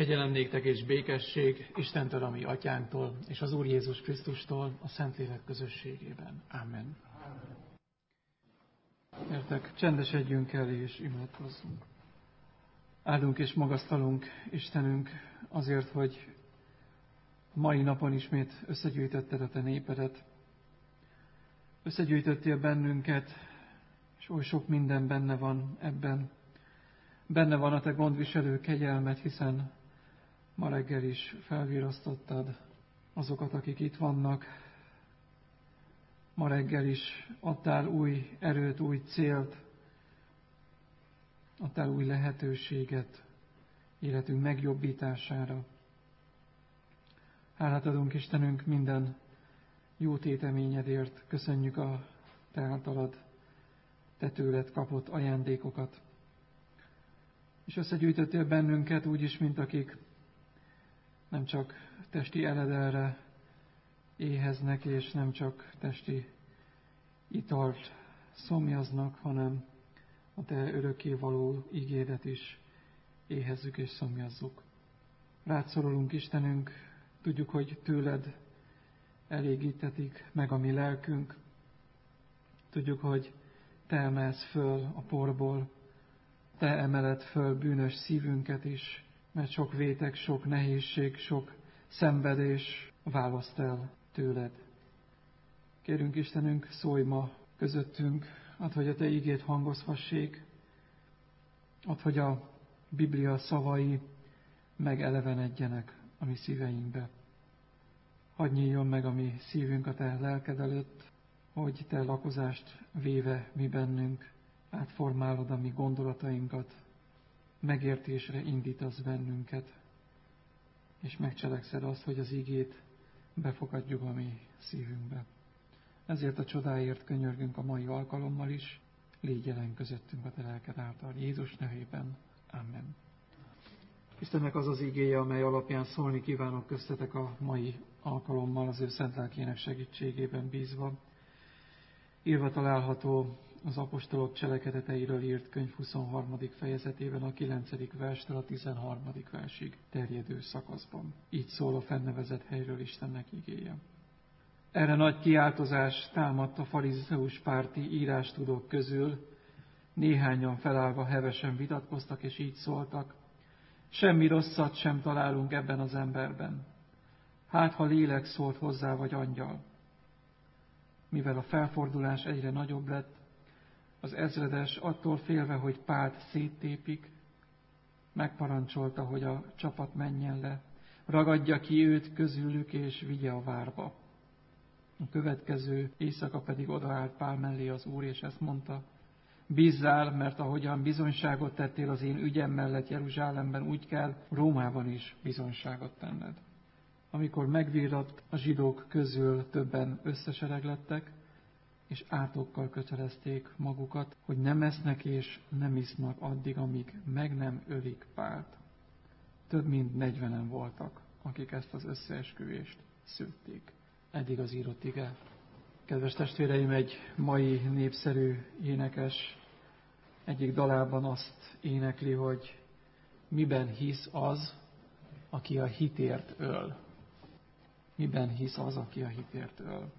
Kegyelem néktek és békesség Istentől, a mi atyánktól, és az Úr Jézus Krisztustól, a Szentlélek közösségében. Amen. Gyertek, csendesedjünk el és imádkozzunk. Áldunk és magasztalunk Istenünk azért, hogy a mai napon ismét összegyűjtötted a te népedet. Összegyűjtöttél bennünket, és oly sok minden benne van ebben. Benne van a te gondviselő kegyelmed, hiszen ma reggel is felvirasztottad azokat, akik itt vannak. Ma reggel is adtál új erőt, új célt, adtál új lehetőséget életünk megjobbítására. Hálát adunk Istenünk minden jó téteményedért, köszönjük a te általad, te tőled kapott ajándékokat. És összegyűjtöttél bennünket úgy is, mint akik nem csak testi eledelre éheznek, és nem csak testi italt szomjaznak, hanem a te örökkévaló ígédet is éhezzük és szomjazzuk. Rád szorulunk, Istenünk, tudjuk, hogy tőled elégítetik meg a mi lelkünk. Tudjuk, hogy te emelsz föl a porból, te emeled föl bűnös szívünket is, mert sok vétek, sok nehézség, sok szenvedés választ el tőled. Kérünk, Istenünk, szólj ma közöttünk, add, hogy a te ígét hangozhassék, add, hogy a Biblia szavai megelevenedjenek a mi szíveinkbe. Hadd nyíljon meg a mi szívünk a te lelked előtt, hogy te lakozást véve mi bennünk átformálod a mi gondolatainkat, megértésre indítasz bennünket, és megcselekszed azt, hogy az igét befogadjuk a mi szívünkbe. Ezért a csodáért könyörgünk a mai alkalommal is, légy jelen közöttünk a te lelked által. Jézus nevében. Amen. Istennek az az igéje, amely alapján szólni kívánok köztetek a mai alkalommal, az ő szent lelkének segítségében bízva. Írva található az apostolok cselekedeteiről írt könyv 23. fejezetében a 9. verstől a 13. versig terjedő szakaszban. Így szól a fennevezett helyről Istennek igéje. Erre nagy kiáltozás támadt a farizeus párti írástudók közül, néhányan felállva hevesen vitatkoztak, és így szóltak: semmi rosszat sem találunk ebben az emberben. Hát, ha lélek szólt hozzá, vagy angyal. Mivel a felfordulás egyre nagyobb lett, az ezredes attól félve, hogy Pált széttépik, megparancsolta, hogy a csapat menjen le, ragadja ki őt közülük, és vigye a várba. A következő éjszaka pedig odaállt Pál mellé az Úr, és ezt mondta: bízzál, mert ahogyan bizonyságot tettél az én ügyem mellett Jeruzsálemben, úgy kell Rómában is bizonyságot tenned. Amikor megvirratt, a zsidók közül többen összesereglettek, és átokkal kötelezték magukat, hogy nem esznek és nem isznak addig, amíg meg nem ölik Pált. Több mint 40-en voltak, akik ezt az összeesküvést szőtték. Eddig az írott ige. Kedves testvéreim, egy mai népszerű énekes egyik dalában azt énekli, hogy miben hisz az, aki a hitért öl. Miben hisz az, aki a hitért öl.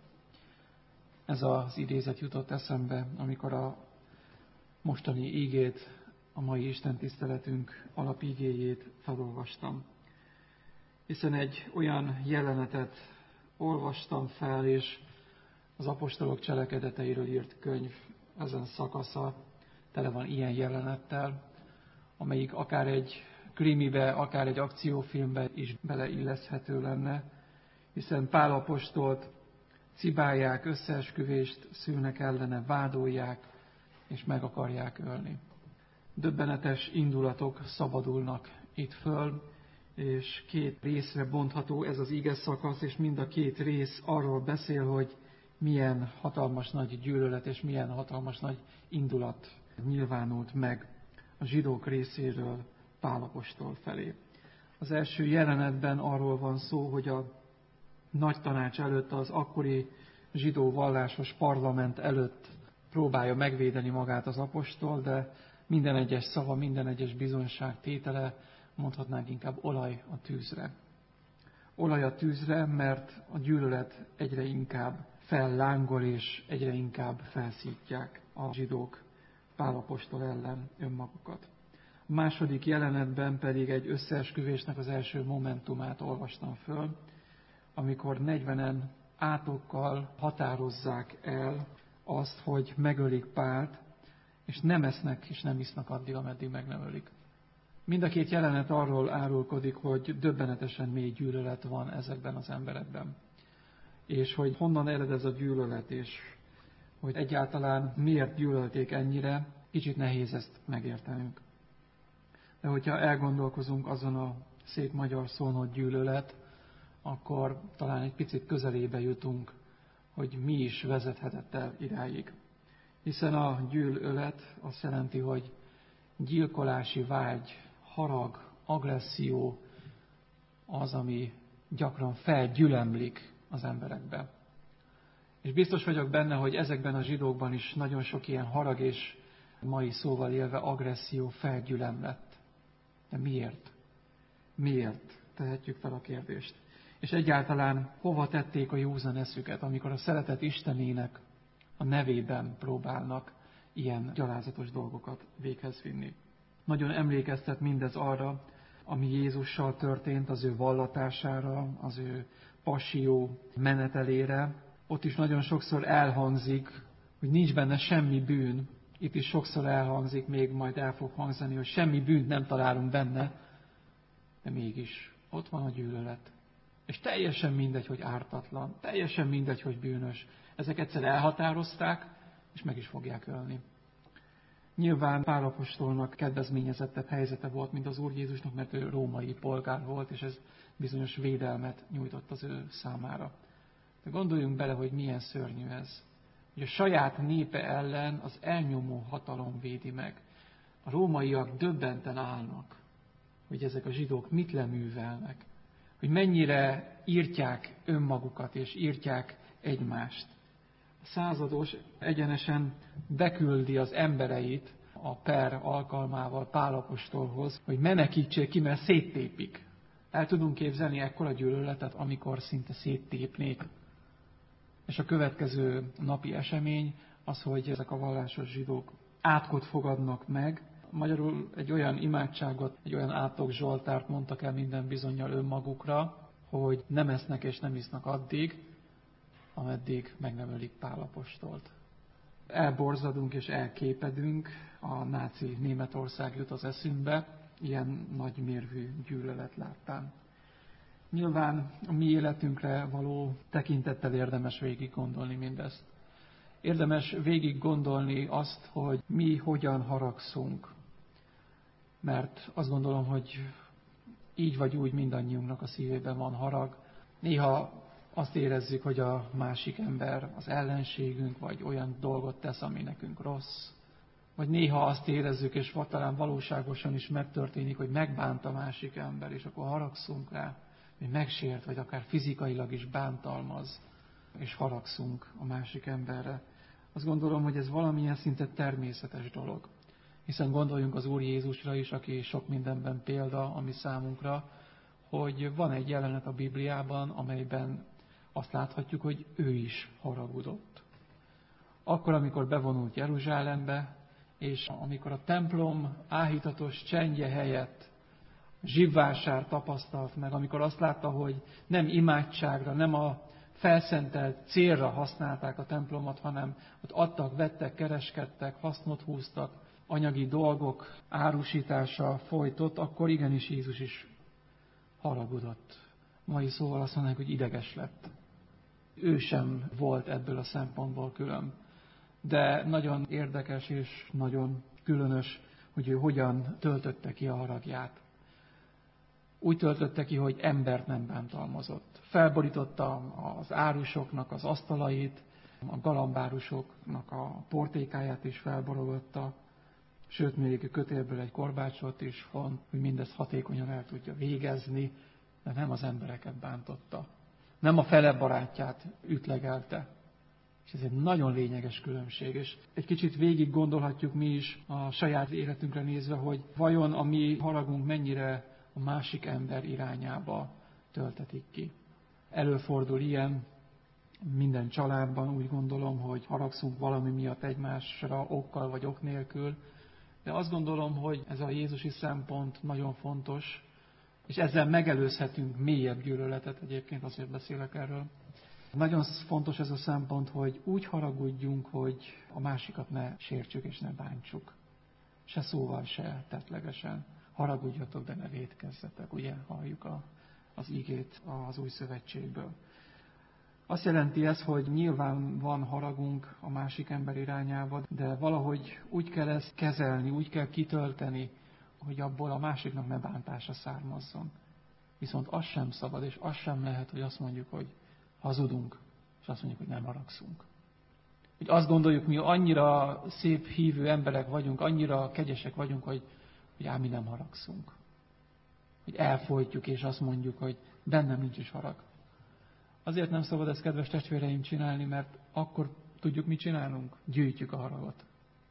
Ez az idézet jutott eszembe, amikor a mostani ígét, a mai istentiszteletünk alapigéjét felolvastam. Hiszen egy olyan jelenetet olvastam fel, és az apostolok cselekedeteiről írt könyv ezen szakasza tele van ilyen jelenettel, amelyik akár egy krimibe, akár egy akciófilmbe is beleilleszthető lenne, hiszen Pál apostolt cibálják, összeesküvést szülnek ellene, vádolják, és meg akarják ölni. Döbbenetes indulatok szabadulnak itt föl, és két részre bontható ez az ige szakasz, és mind a két rész arról beszél, hogy milyen hatalmas nagy gyűlölet és milyen hatalmas nagy indulat nyilvánult meg a zsidók részéről Pál apostol felé. Az első jelenetben arról van szó, hogy a nagy tanács előtt, az akkori zsidó vallásos parlament előtt próbálja megvédeni magát az apostol, de minden egyes szava, minden egyes bizonyság tétele mondhatnánk inkább olaj a tűzre. Olaj a tűzre, mert a gyűlölet egyre inkább fellángol, és egyre inkább felszítják a zsidók Pál apostol ellen önmagukat. A második jelenetben pedig egy összeesküvésnek az első momentumát olvastam föl, amikor 40-en átokkal határozzák el azt, hogy megölik Pált, és nem esznek és nem isznak addig, ameddig meg nem ölik. Mind a két jelenet arról árulkodik, hogy döbbenetesen mély gyűlölet van ezekben az emberekben. És hogy honnan ered ez a gyűlölet, és hogy egyáltalán miért gyűlölték ennyire, kicsit nehéz ezt megértenünk. De hogyha elgondolkozunk azon a szép magyar szón, hogy gyűlölet, akkor talán egy picit közelébe jutunk, hogy mi is vezethetett el idáig. Hiszen a gyűlölet azt jelenti, hogy gyilkolási vágy, harag, agresszió az, ami gyakran felgyülemlik az emberekbe. És biztos vagyok benne, hogy ezekben a zsidókban is nagyon sok ilyen harag és mai szóval élve agresszió felgyülemlett. De miért? Miért? Tehetjük fel a kérdést. És egyáltalán hova tették a józan eszüket, amikor a szeretet Istenének a nevében próbálnak ilyen gyalázatos dolgokat véghez vinni. Nagyon emlékeztet mindez arra, ami Jézussal történt, az ő vallatására, az ő passió menetelére. Ott is nagyon sokszor elhangzik, hogy nincs benne semmi bűn. Itt is sokszor elhangzik, még majd el fog hangzani, hogy semmi bűnt nem találunk benne, de mégis ott van a gyűlölet. És teljesen mindegy, hogy ártatlan, teljesen mindegy, hogy bűnös. Ezek egyszer elhatározták, és meg is fogják ölni. Nyilván Pál apostolnak kedvezményezettebb helyzete volt, mint az Úr Jézusnak, mert ő római polgár volt, és ez bizonyos védelmet nyújtott az ő számára. De gondoljunk bele, hogy milyen szörnyű ez. Hogy a saját népe ellen az elnyomó hatalom védi meg. A rómaiak döbbenten állnak, hogy ezek a zsidók mit leművelnek, hogy mennyire írtják önmagukat és írtják egymást. A százados egyenesen beküldi az embereit a per alkalmával Pál apostolhoz, hogy menekítsék ki, mert széttépik. El tudunk képzelni ekkora gyűlöletet, amikor szinte széttépnék. És a következő napi esemény az, hogy ezek a vallásos zsidók átkot fogadnak meg. Magyarul egy olyan imádságot, egy olyan átok zsoltárt mondtak el minden bizonnyal önmagukra, hogy nem esznek és nem isznak addig, ameddig meg nem ölik Pál apostolt. Elborzadunk és elképedünk, a náci Németország jut az eszünkbe, ilyen nagy mérvű gyűlölet láttán. Nyilván a mi életünkre való tekintettel érdemes végig gondolni mindezt. Érdemes végig gondolni azt, hogy mi hogyan haragszunk. Mert azt gondolom, hogy így vagy úgy mindannyiunknak a szívében van harag. Néha azt érezzük, hogy a másik ember az ellenségünk, vagy olyan dolgot tesz, ami nekünk rossz. Vagy néha azt érezzük, és talán valóságosan is megtörténik, hogy megbánt a másik ember, és akkor haragszunk rá, hogy megsért, vagy akár fizikailag is bántalmaz, és haragszunk a másik emberre. Azt gondolom, hogy ez valamilyen szinte természetes dolog. Hiszen gondoljunk az Úr Jézusra is, aki sok mindenben példa a mi számunkra, hogy van egy jelenet a Bibliában, amelyben azt láthatjuk, hogy ő is haragudott. Akkor, amikor bevonult Jeruzsálembe, és amikor a templom áhítatos csendje helyett zsibvásár tapasztalt meg, amikor azt látta, hogy nem imádságra, nem a felszentelt célra használták a templomot, hanem ott adtak, vettek, kereskedtek, hasznot húztak, anyagi dolgok árusítása folytott, akkor igenis Jézus is haragudott. Mai szóval azt mondanánk, hogy ideges lett. Ő sem volt ebből a szempontból külön. De nagyon érdekes és nagyon különös, hogy ő hogyan töltötte ki a haragját. Úgy töltötte ki, hogy embert nem bántalmazott. Felborította az árusoknak az asztalait, a galambárusoknak a portékáját is felborogatta, sőt, még kötélből egy korbácsot is von, hogy mindezt hatékonyan el tudja végezni, de nem az embereket bántotta. Nem a fele barátját ütlegelte. És ez egy nagyon lényeges különbség. És egy kicsit végig gondolhatjuk mi is a saját életünkre nézve, hogy vajon a mi haragunk mennyire a másik ember irányába töltetik ki. Előfordul ilyen minden családban, úgy gondolom, hogy haragszunk valami miatt egymásra, okkal vagy ok nélkül, de azt gondolom, hogy ez a jézusi szempont nagyon fontos, és ezzel megelőzhetünk mélyebb gyűlöletet, egyébként azért beszélek erről. Nagyon fontos ez a szempont, hogy úgy haragudjunk, hogy a másikat ne sértsük és ne bántsuk. Se szóval, se tettlegesen. Haragudjatok, de ne vétkezzetek. Ugye halljuk az igét az Új Szövetségből. Azt jelenti ez, hogy nyilván van haragunk a másik ember irányába, de valahogy úgy kell ezt kezelni, úgy kell kitölteni, hogy abból a másiknak ne bántása származzon. Viszont az sem szabad, és az sem lehet, hogy azt mondjuk, hogy hazudunk, és azt mondjuk, hogy nem haragszunk. Hogy azt gondoljuk, mi annyira szép hívő emberek vagyunk, annyira kegyesek vagyunk, hogy ám mi nem haragszunk. Hogy elfojtjuk, és azt mondjuk, hogy bennem nincs is harag. Azért nem szabad ezt, kedves testvéreim, csinálni, mert akkor tudjuk, mit csinálunk? Gyűjtjük a haragot.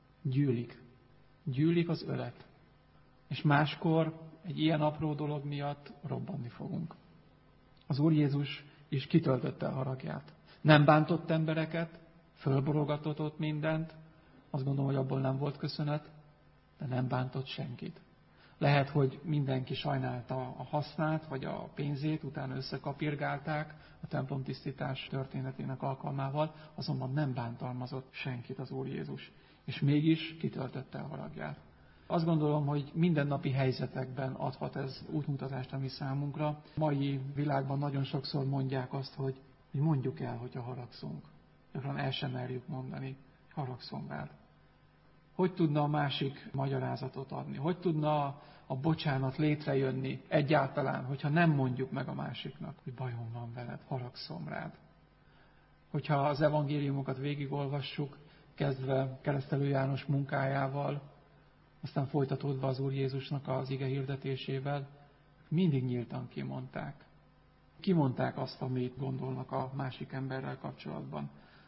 Gyűlik az ölet. És máskor egy ilyen apró dolog miatt robbanni fogunk. Az Úr Jézus is kitöltötte a haragját. Nem bántott embereket, fölborogatott mindent, azt gondolom, hogy abból nem volt köszönet, de nem bántott senkit. Lehet, hogy mindenki sajnálta a hasznát, vagy a pénzét, utána összekapirgálták a templomtisztítás történetének alkalmával, azonban nem bántalmazott senkit az Úr Jézus, és mégis kitöltötte a haragját. Azt gondolom, hogy mindennapi helyzetekben adhat ez útmutatást a mi számunkra. Mai világban nagyon sokszor mondják azt, hogy mondjuk el, hogyha haragszunk. Gyakran el sem merjük mondani, haragszom rád. Hogy tudna a másik magyarázatot adni? Hogy tudna a bocsánat létrejönni egyáltalán, hogyha nem mondjuk meg a másiknak, hogy bajom van veled, haragszom rád? Hogyha az evangéliumokat végigolvassuk, kezdve Keresztelő János munkájával, aztán folytatódva az Úr Jézusnak az ige hirdetésével, mindig nyíltan kimondták. Kimondták azt, amit gondolnak a másik emberrel kapcsolatban.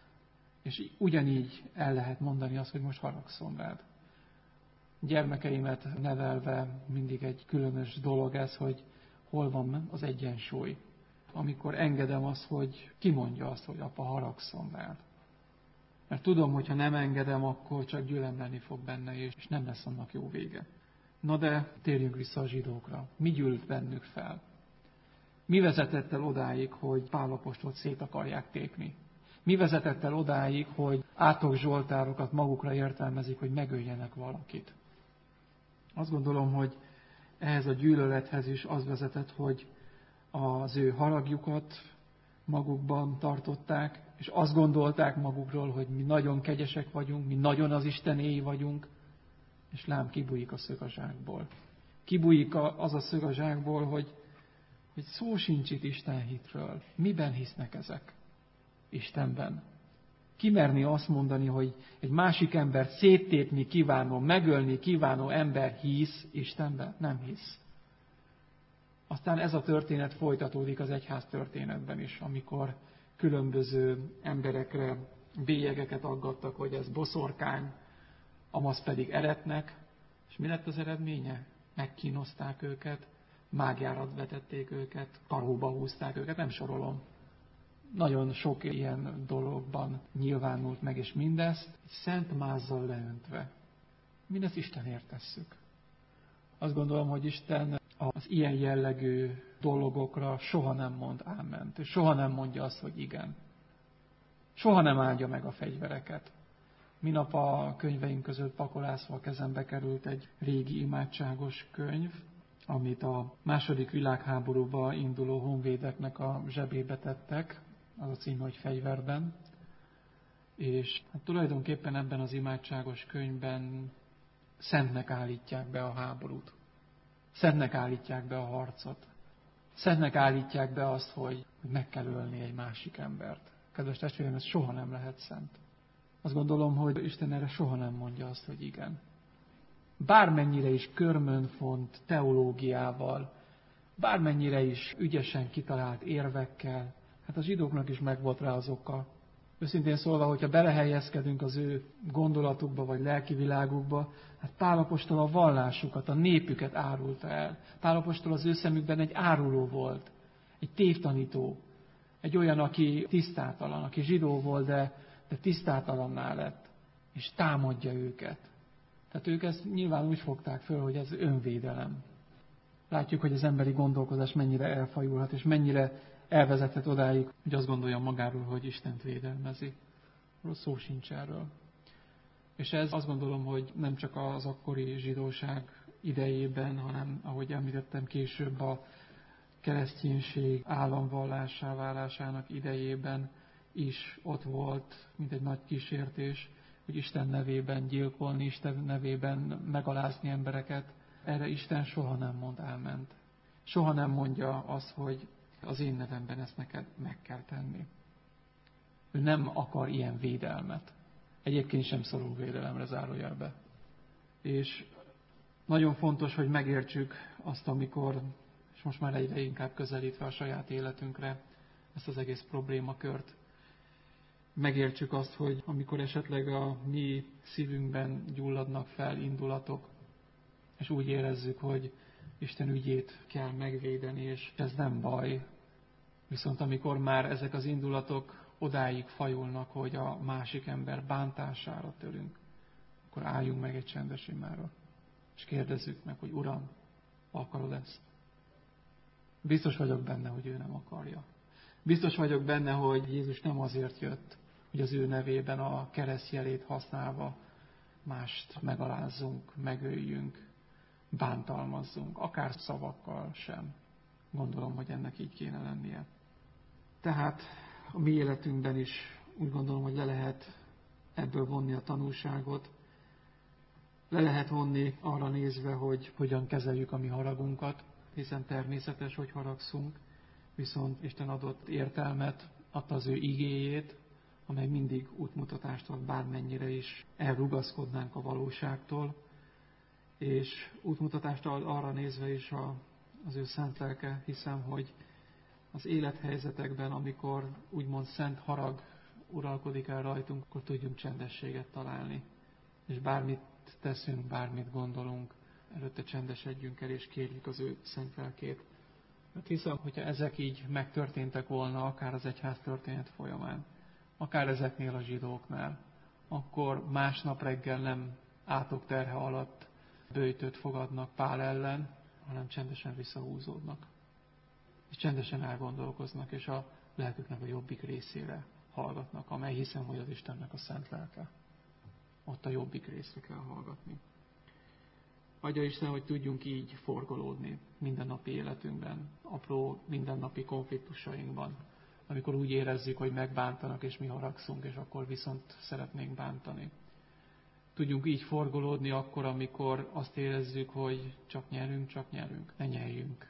És ugyanígy el lehet mondani azt, hogy most haragszom rád. Gyermekeimet nevelve mindig egy különös dolog ez, hogy hol van az egyensúly. Amikor engedem azt, hogy kimondja azt, hogy apa, haragszom rád. Mert tudom, hogy ha nem engedem, akkor csak gyülemleni fog benne, és nem lesz annak jó vége. Na de térjünk vissza a zsidókra. Mi gyűlt bennük fel? Mi vezetett el odáig, hogy Pál apostolt szét akarják tépni? Mi vezetett el odáig, hogy átok zsoltárokat magukra értelmezik, hogy megöljenek valakit? Azt gondolom, hogy ehhez a gyűlölethez is az vezetett, hogy az ő haragjukat magukban tartották, és azt gondolták magukról, hogy mi nagyon kegyesek vagyunk, mi nagyon az Istenéi vagyunk, és lám kibújik a szög a zsákból. Kibújik az a szög a zsákból, hogy szó sincs itt Isten hitről. Miben hisznek ezek? Istenben. Kimerni azt mondani, hogy egy másik embert széttépni kívánó, megölni kívánó ember hisz Istenben? Nem hisz. Aztán ez a történet folytatódik az egyház történetben is, amikor különböző emberekre bélyegeket aggattak, hogy ez boszorkány, amaz pedig eretnek. És mi lett az eredménye? Megkínozták őket, mágjárat vetették őket, karóba húzták őket, nem sorolom. Nagyon sok ilyen dologban nyilvánult meg, és mindezt szent mázzal leöntve. Mindezt Istenért tesszük. Azt gondolom, hogy Isten az ilyen jellegű dolgokra soha nem mond áment, és soha nem mondja azt, hogy igen. Soha nem áldja meg a fegyvereket. Minap a könyveink között pakolászva a kezembe került egy régi imádságos könyv, amit a II. Világháborúba induló honvédeknek a zsebébe tettek, az a cím, hogy Fegyverben. És tulajdonképpen ebben az imádságos könyvben szentnek állítják be a háborút. Szentnek állítják be a harcot. Szentnek állítják be azt, hogy meg kell ölni egy másik embert. Kedves testvérem, ez soha nem lehet szent. Azt gondolom, hogy Isten erre soha nem mondja azt, hogy igen. Bármennyire is körmönfont teológiával, bármennyire is ügyesen kitalált érvekkel, hát a zsidóknak is megvolt rá az oka. Őszintén szólva, hogyha belehelyezkedünk az ő gondolatukba vagy lelki világukba, hát Pál apostol a vallásukat, a népüket árulta el. Pál apostol az ő szemükben egy áruló volt, egy tévtanító, egy olyan, aki tisztátalan, aki zsidó volt, de tisztátalanná lett, és támadja őket. Tehát ők ezt nyilván úgy fogták föl, hogy ez önvédelem. Látjuk, hogy az emberi gondolkozás mennyire elfajulhat, és mennyire elvezethet odáig, hogy azt gondolja magáról, hogy Istent védelmezi. Szó sincs erről. És ez azt gondolom, hogy nem csak az akkori zsidóság idejében, hanem, ahogy említettem később, a kereszténység államvallássá válásának idejében is ott volt, mint egy nagy kísértés, hogy Isten nevében gyilkolni, Isten nevében megalázni embereket. Erre Isten soha nem mond áment. Soha nem mondja azt, hogy az én nevemben ezt neked meg kell tenni. Ő nem akar ilyen védelmet. Egyébként sem szorul védelemre, zárójelbe. És nagyon fontos, hogy megértsük azt, amikor, és most már egyre inkább közelítve a saját életünkre ezt az egész problémakört, megértsük azt, hogy amikor esetleg a mi szívünkben gyulladnak fel indulatok, és úgy érezzük, hogy Isten ügyét kell megvédeni, és ez nem baj. Viszont amikor már ezek az indulatok odáig fajulnak, hogy a másik ember bántására törünk, akkor álljunk meg egy csendes imára, és kérdezzük meg, hogy Uram, akarod ezt? Biztos vagyok benne, hogy ő nem akarja. Biztos vagyok benne, hogy Jézus nem azért jött, hogy az ő nevében a keresztjelét használva mást megalázzunk, megöljünk, bántalmazzunk, akár szavakkal sem. Gondolom, hogy ennek így kéne lennie. Tehát a mi életünkben is úgy gondolom, hogy le lehet ebből vonni a tanulságot. Le lehet vonni arra nézve, hogy hogyan kezeljük a mi haragunkat, hiszen természetes, hogy haragszunk, viszont Isten adott értelmet, adta az ő igéjét, amely mindig útmutatást ad, bármennyire is elrugaszkodnánk a valóságtól, és útmutatást ad arra nézve is az ő szent lelke, hiszem, hogy az élethelyzetekben, amikor úgymond szent harag uralkodik el rajtunk, akkor tudjunk csendességet találni. És bármit teszünk, bármit gondolunk, előtte csendesedjünk el, és kérjük az ő szent lelkét. Mert hiszem, hogyha ezek így megtörténtek volna, akár az egyház történet folyamán, akár ezeknél a zsidóknál, akkor másnap reggel nem átok terhe alatt böjtöt fogadnak Pál ellen, hanem csendesen visszahúzódnak. És csendesen elgondolkoznak, és a lelküknek a jobbik részére hallgatnak, amely hiszem, hogy az Istennek a szent lelke. Ott a jobbik részre kell hallgatni. Adja Isten, hogy tudjunk így forgolódni mindennapi életünkben, apró mindennapi konfliktusainkban, amikor úgy érezzük, hogy megbántanak, és mi haragszunk, és akkor viszont szeretnénk bántani. Tudjunk így forgolódni akkor, amikor azt érezzük, hogy csak nyerünk. Ne nyeljünk.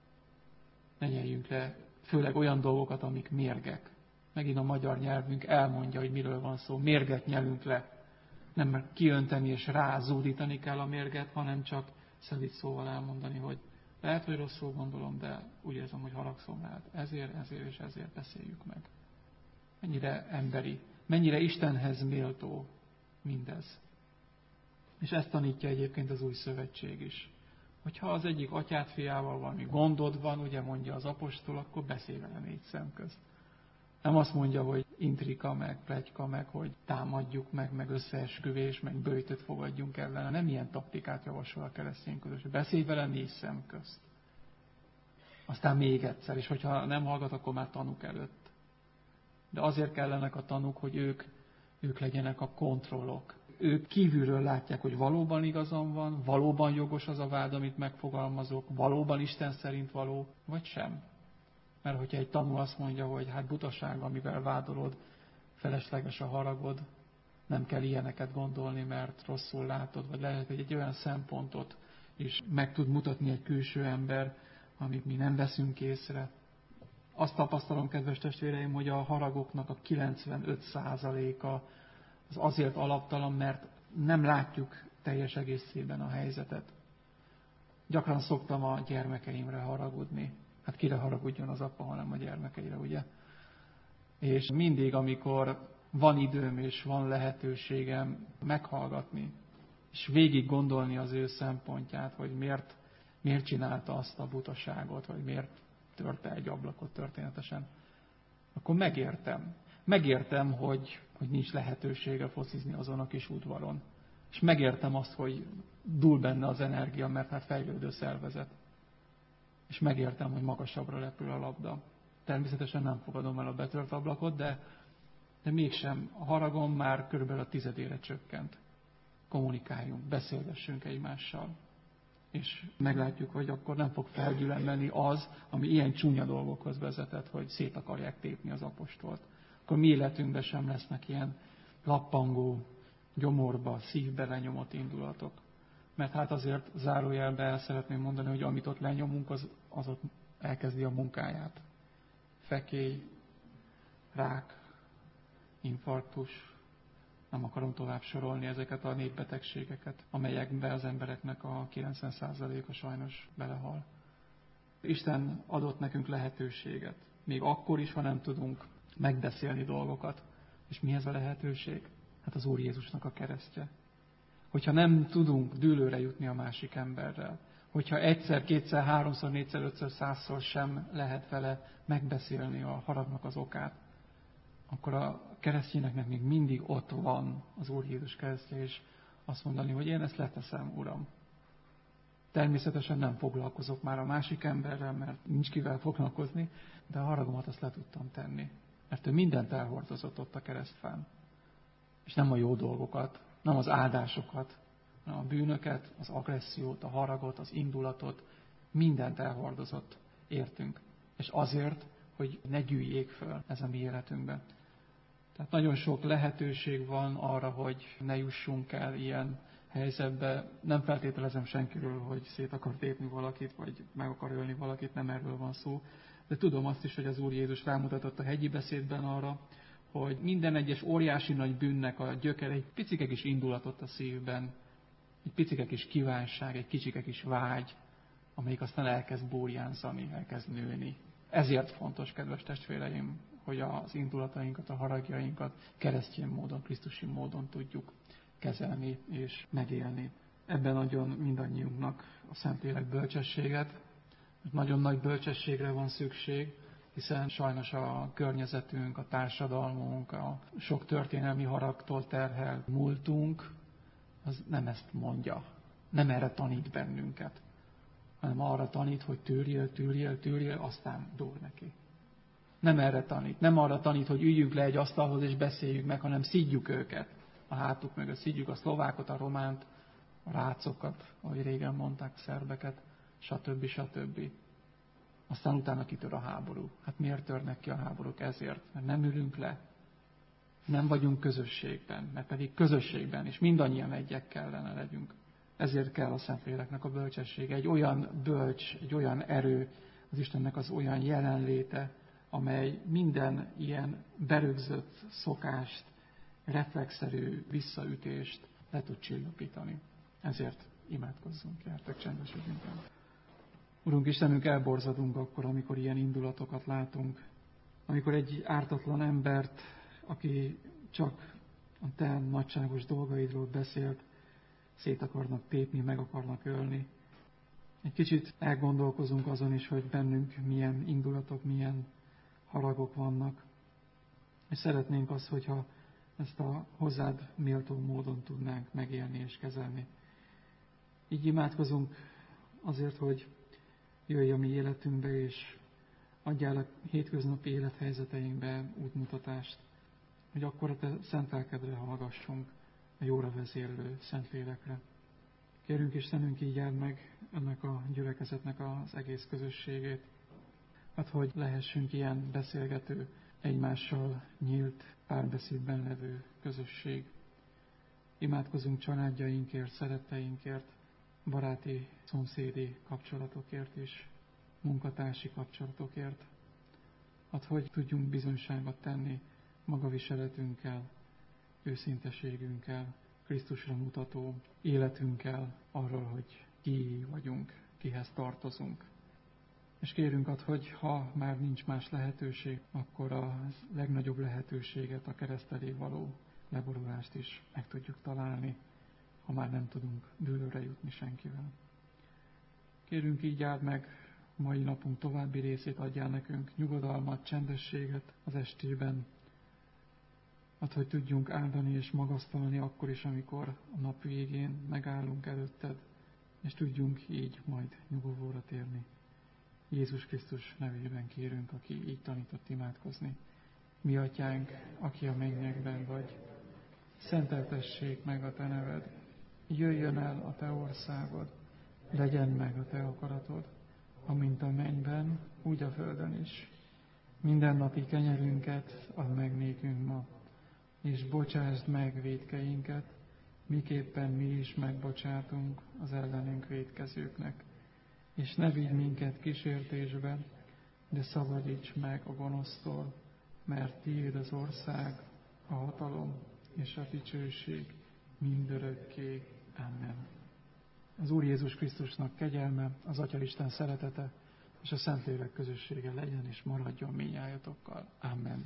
Ne nyeljünk le, főleg olyan dolgokat, amik mérgek. Megint a magyar nyelvünk elmondja, hogy miről van szó. Mérget nyelünk le. Nem kiönteni és rázúdítani kell a mérget, hanem csak szelíd szóval elmondani, hogy lehet, hogy rosszul gondolom, de úgy érzem, hogy haragszom rád. Ezért beszéljük meg. Mennyire emberi, mennyire Istenhez méltó mindez. És ezt tanítja egyébként az Új Szövetség is. Hogyha az egyik atyád fiával valami gondod van, ugye mondja az apostol, akkor beszélj vele 4 szem közt. Nem azt mondja, hogy intrika, meg pletyka, meg hogy támadjuk meg összeesküvés, meg böjtöt fogadjunk ellene. Nem ilyen taktikát javasol a keresztény közösség. Beszélj vele 4 szem közt. Aztán még egyszer, és hogyha nem hallgat, akkor már tanúk előtt. De azért kellenek a tanúk, hogy ők legyenek a kontrollok. Ők kívülről látják, hogy valóban igazam van, valóban jogos az a vád, amit megfogalmazok, valóban Isten szerint való, vagy sem. Mert hogyha egy tanú azt mondja, hogy hát butaság, amivel vádolod, felesleges a haragod, nem kell ilyeneket gondolni, mert rosszul látod, vagy lehet, hogy egy olyan szempontot is meg tud mutatni egy külső ember, amit mi nem veszünk észre. Azt tapasztalom, kedves testvéreim, hogy a haragoknak a 95%-a az azért alaptalan, mert nem látjuk teljes egészében a helyzetet. Gyakran szoktam a gyermekeimre haragudni. Hát kire haragudjon az apa, hanem a gyermekeire, ugye? És mindig, amikor van időm és van lehetőségem meghallgatni, és végig gondolni az ő szempontját, hogy miért csinálta azt a butaságot, vagy miért törte egy ablakot történetesen, akkor megértem. Megértem, hogy nincs lehetősége focizni azon a kis udvaron. És megértem azt, hogy dúl benne az energia, mert hát fejlődő szervezet. És megértem, hogy magasabbra repül a labda. Természetesen nem fogadom el a betört ablakot, de mégsem. A haragom már körülbelül a 10-ére csökkent. Kommunikáljunk, beszélgessünk egymással. És meglátjuk, hogy akkor nem fog felgyülemleni az, ami ilyen csúnya dolgokhoz vezetett, hogy szét akarják tépni az apostolt. Akkor mi életünkben sem lesznek ilyen lappangó, gyomorba, szívbe lenyomott indulatok. Mert hát azért zárójelbe el szeretném mondani, hogy amit ott lenyomunk, az ott elkezdi a munkáját. Fekély, rák, infarktus, nem akarom tovább sorolni ezeket a népbetegségeket, amelyekben az embereknek a 90%-a sajnos belehal. Isten adott nekünk lehetőséget, még akkor is, ha nem tudunk megbeszélni dolgokat. És mi ez a lehetőség? Hát az Úr Jézusnak a keresztje. Hogyha nem tudunk dűlőre jutni a másik emberrel, hogyha egyszer, kétszer, háromszor, négyszer, ötször, százszor sem lehet vele megbeszélni a haragnak az okát, akkor a keresztényeknek még mindig ott van az Úr Jézus keresztje, és azt mondani, hogy én ezt leteszem, Uram. Természetesen nem foglalkozok már a másik emberrel, mert nincs kivel foglalkozni, de a haragomat azt le tudtam tenni. Mert ő mindent elhordozott ott a keresztfán. És nem a jó dolgokat, nem az áldásokat, hanem a bűnöket, az agressziót, a haragot, az indulatot, mindent elhordozott értünk. És azért, hogy ne gyűjjék föl ez a mi életünkbe. Tehát nagyon sok lehetőség van arra, hogy ne jussunk el ilyen helyzetbe. Nem feltételezem senkiről, hogy szét akar tépni valakit, vagy meg akar ölni valakit, nem erről van szó. De tudom azt is, hogy az Úr Jézus rámutatott a hegyi beszédben arra, hogy minden egyes óriási nagy bűnnek a gyökere egy picike kis indulatot a szívben, egy picike kis kívánság, egy kicsike kis vágy, amelyik aztán elkezd búrjánzani, elkezd nőni. Ezért fontos, kedves testvéreim, hogy az indulatainkat, a haragjainkat keresztény módon, krisztusi módon tudjuk kezelni és megélni. Ebben nagyon mindannyiunknak a Szentlélek bölcsességet, nagyon nagy bölcsességre van szükség, hiszen sajnos a környezetünk, a társadalmunk, a sok történelmi haragtól terhelt múltunk, az nem ezt mondja, nem erre tanít bennünket, hanem arra tanít, hogy tűrjél, aztán dúl neki. Nem erre tanít. Nem arra tanít, hogy üljünk le egy asztalhoz és beszéljük meg, hanem szidjuk őket. A hátuk mögött szidjuk a szlovákot, a románt, a rácokat, ahogy régen mondták, szerbeket, stb. Aztán utána kitör a háború. Hát miért törnek ki a háborúk? Ezért, mert nem ülünk le. Nem vagyunk közösségben, mert pedig közösségben, és mindannyian egyek kellene legyünk. Ezért kell a Szentléleknek a bölcsessége. Egy olyan bölcs, egy olyan erő, az Istennek az olyan jelenléte, amely minden ilyen berögzött szokást, reflexzerű visszaütést le tud csillapítani. Ezért imádkozzunk, gyertek, csendesüljünk el. Urunk Istenünk, elborzadunk akkor, amikor ilyen indulatokat látunk, amikor egy ártatlan embert, aki csak a te nagyságos dolgaidról beszélt, szét akarnak tépni, meg akarnak ölni. Egy kicsit elgondolkozunk azon is, hogy bennünk milyen indulatok, milyen haragok vannak. És szeretnénk azt, hogyha ezt a hozzád méltó módon tudnánk megélni és kezelni. Így imádkozunk azért, hogy jöjj a mi életünkbe, és adjál a hétköznapi élethelyzeteinkbe útmutatást, hogy akkor a te szent lelkedre hallgassunk, a jóra vezérlő Szentlélekre. Kérünk Istenünk, így áld meg ennek a gyülekezetnek az egész közösségét, hát hogy lehessünk ilyen beszélgető, egymással nyílt, párbeszédben levő közösség. Imádkozunk családjainkért, szeretteinkért, baráti, szomszédi kapcsolatokért is, munkatársi kapcsolatokért. Hát hogy tudjunk bizonyságot tenni magaviseletünkkel, őszinteségünkkel, Krisztusra mutató életünkkel arról, hogy ki vagyunk, kihez tartozunk. És kérünk ad, hogy ha már nincs más lehetőség, akkor a legnagyobb lehetőséget, a kereszt elé való leborulást is meg tudjuk találni, ha már nem tudunk dűlőre jutni senkivel. Kérünk, így áld meg mai napunk további részét, adjál nekünk nyugodalmat, csendességet az estében. Add, hogy tudjunk áldani és magasztalni akkor is, amikor a nap végén megállunk előtted, és tudjunk így majd nyugovóra térni. Jézus Krisztus nevében kérünk, aki így tanított imádkozni. Mi atyánk, aki a mennyekben vagy, szenteltessék meg a te neved, jöjjön el a te országod, legyen meg a te akaratod, amint a mennyben, úgy a földön is. Mindennapi kenyerünket add meg nékünk ma, és bocsásd meg vétkeinket, miképpen mi is megbocsátunk az ellenünk vétkezőknek. És ne vigy minket kísértésbe, de szabadíts meg a gonosztól, mert tiéd az ország, a hatalom és a dicsőség mindörökké. Amen. Az Úr Jézus Krisztusnak kegyelme, az Atya Isten szeretete és a Szentlélek közössége legyen és maradjon mindnyájatokkal. Amen.